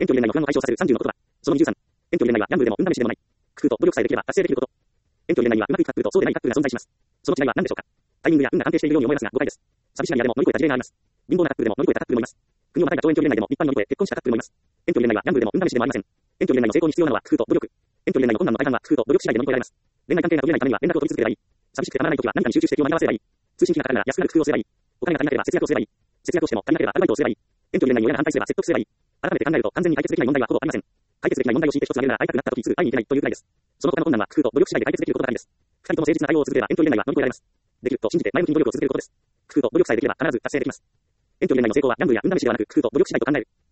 遠距離恋愛の不安を解消させる30の言葉。その23。遠距離恋愛はギャンブルでも運試しでもない。工夫と努力さえできれば達成できること。遠距離恋愛はうまくいくカップルとそうでないカップルが存在します。その違いは何でしょうか。タイミングや運が安定しているように思えますが誤解です。寂しがり屋でも乗り越えた事例があります。貧乏なカップルでも乗り越えたカップルもいます。国をまたいだ超遠距離恋愛でも一般乗り越え結婚したカップルもいます。遠距離恋愛はギャンブルでも運試しでもありません。遠距離恋愛の成功に必要なのは工夫と努力。遠距離恋愛の困難の大半は工夫と努力次第で乗り越えられます。恋愛関係が取れないためには連絡を取り続ければいい。寂しくてたまらないときは何かに集中して気を紛らわせればいい。通信費がかかるなら安くなる工夫をすればいい。お金が足りなければ節約をすればいい。節約をしても足りなければアルバイトをすればいい。遠距離恋愛に親が反対すれば説得すればいい。改めて考えると完全に解決できない問題はほぼありません。解決できない問題を強いて一つ挙げるなら会いたくなった時にすぐ会いに行けないというくらいです。その他の困難は工夫と努力次第で解決できることばかりです。二人とも誠実な対応を続ければ遠距離恋愛は乗り越えられます。できると信じて前向きに努力を続けることです。工夫と努力さえできれば必ず達成できます。遠距離恋愛の成功はギャンブルや運試しではなく工夫と努力次第と考える。